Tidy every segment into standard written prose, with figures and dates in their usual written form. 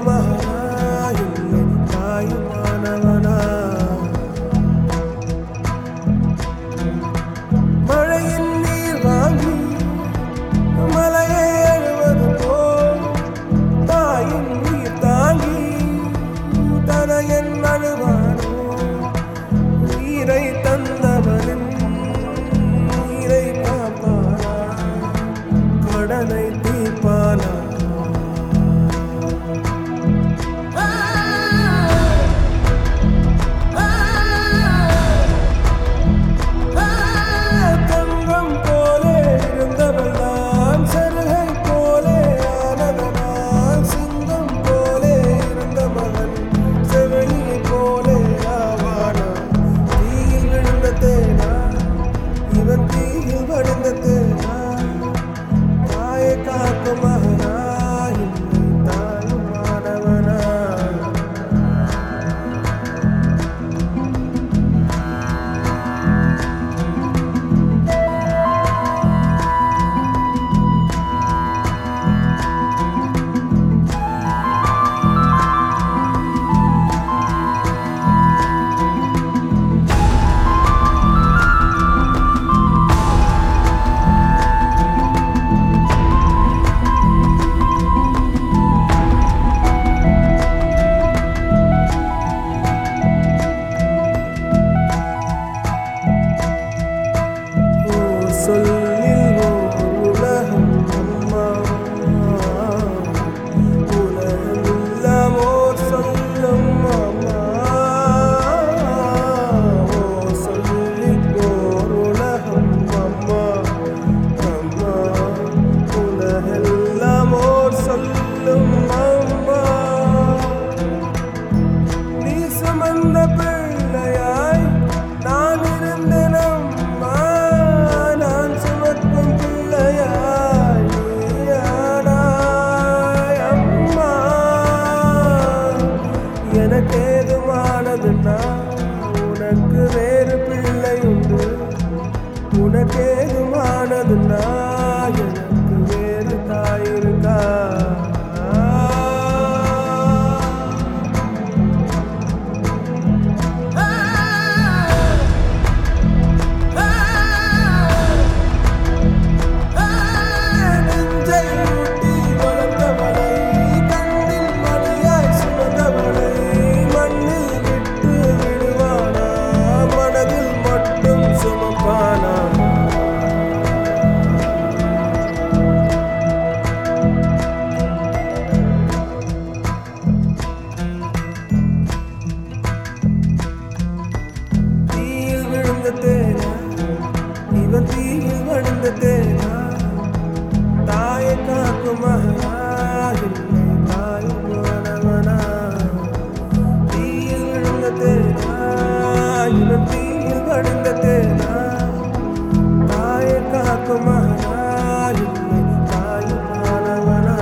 மகனா இல்லை தாயுமானவனா? மழையின் நீர் வாங்கி மலையை எழுவது போல் தாயின் நீர் தாங்கி தனையன் அழுவானோ? உயிரை தந்தவனின் உயிரை காப்பானா? கடனை தீர்ப்பானா? தங்கம் போலே இருந்தவள்தான் சருகை போலே ஆனதனால், சிங்கம் போலே இருந்த மகன் செவிலியை போலே ஆவானா? தீயில் விழுந்த தேனா இவன் தீயில் வடிந்த தேனா? தாயை காக்கும் மகனா இல்லை தாயுமானவனா? சொல்லில் ஓர் உலகம் அம்மா, உலகமெல்லாம் ஓர் சொல்லும் அம்மா. ஓர் சொல்லில் ஓர் உலகம் அம்மா, அம்மா, உலகெல்லாம் ஓர் சொல்லும் அம்மா. நீ சுமந்த பிள்ளையாய் நான் இருந்தேன் அம்மா, நான் சுமக்கும் பிள்ளையாய் நீயானாய் அம்மா. எனக்கேதுமானதுன்னா உனக்கு வேறு பிள்ளை உண்டு, உனக்கேதுமானதுன்னா எனக்கு வேறு தாய் இருக்கா? நெஞ்சை ஊட்டி வளர்த்தவளை, கண்ணின் மணியாய் சுமந்தவளை மண்ணில் விட்டு விடுவானா? மனதில் மட்டும் சுமப்பானா? தீயில் விழுந்த தேனா இவன் தீயில் வடிந்த தேனா? தாயை காக்கும் மகனா இல்லை தாயுமானவனா? தீயில் விழுந்த தேனா இவன் தீயில் வடிந்த தேனா? தாயை காக்கும் மகனா இல்லை தாயுமானவனா?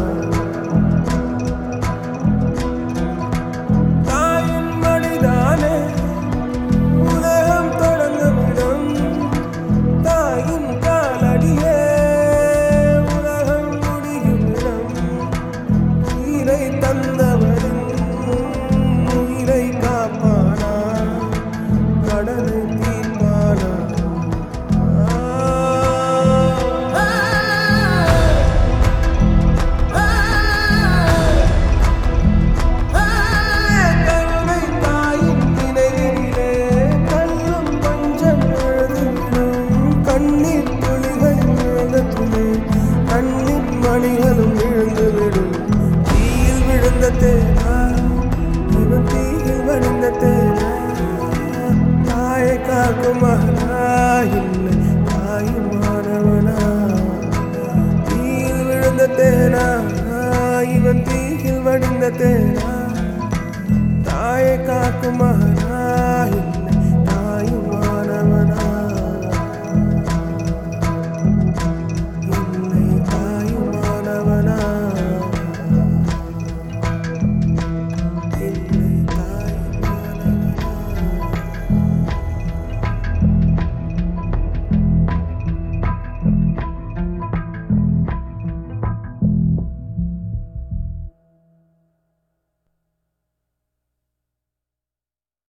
தாயின் மடிதானே உலகம் தொடங்குமிடம், தாயின் காலடியே உலகம் முடியுமிடம். உயிரை தந்தவரின் உயிரை காப்பானா? கடனை தீர்ப்பானா? கருணை தாயின் நினைவிலே கல்லும் பஞ்சம் எழுதுவிடும், கண்ணீர் துளிகள் விழுந்ததுமே கண்ணின் மணிகளும் விழுந்துவிடும். தீயில் விழுந்த தேனா இவன் தீயில் வடிந்த தேனா? தாயை காக்கும் மகனா இல்லை தாயுமானவனா? தீயில் விழுந்த தேனா இவன் தீயில் வடிந்த தேனா? தாயை காக்கும் மகனா இல்லை தாயுமானவனா?